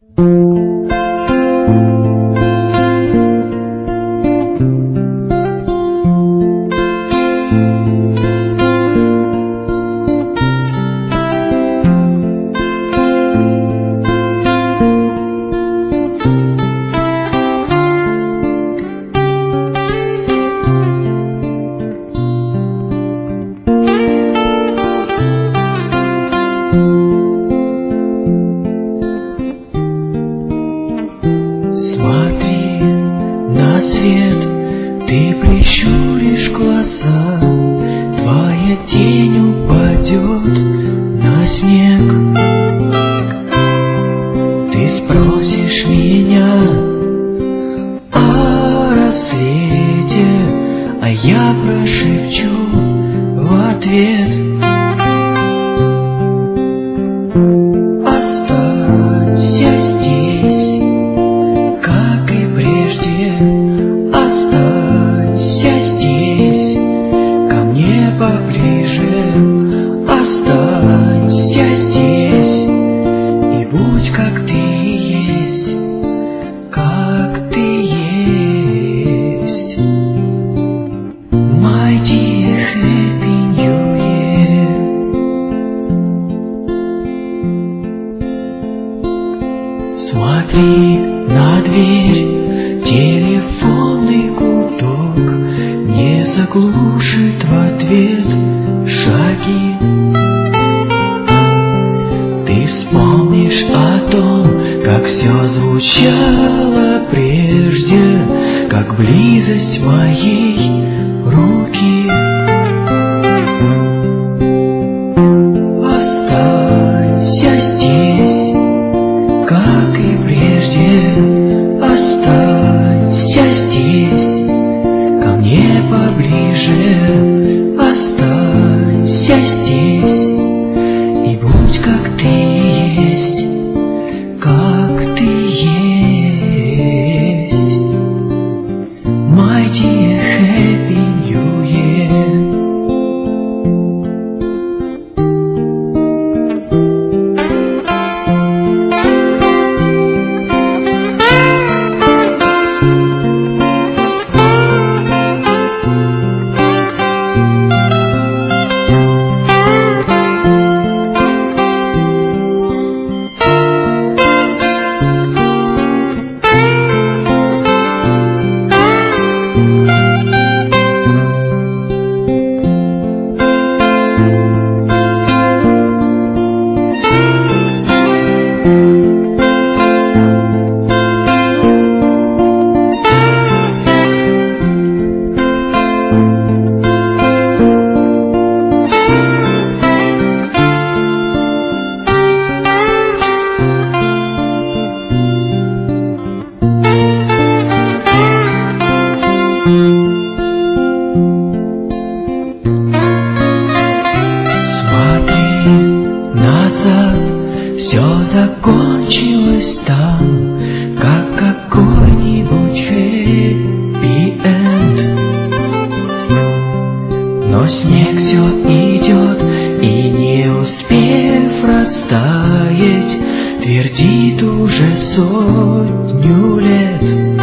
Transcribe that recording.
Смотри на свет, ты прищуришь глаза, твоя тень упадет на снег. Ты спросишь меня о рассвете, а я прошепчу в ответ: останься здесь, как и прежде, останься здесь, ко мне поближе, останься здесь и будь как ты есть, как ты есть. My dear Happy New Year. Смотри на дверь, телефонный гудок не заглушит в ответ шаги. Ты вспомнишь о том, как все звучало прежде, как близость моей руки. Останься здесь, как и прежде, останься здесь, ко мне поближе, останься здесь и будь как ты есть, как ты есть. My dear Happy New Year. Все закончилось там, как какой-нибудь happy end. Но снег все идет, и не успев растаять, твердит уже 100 лет.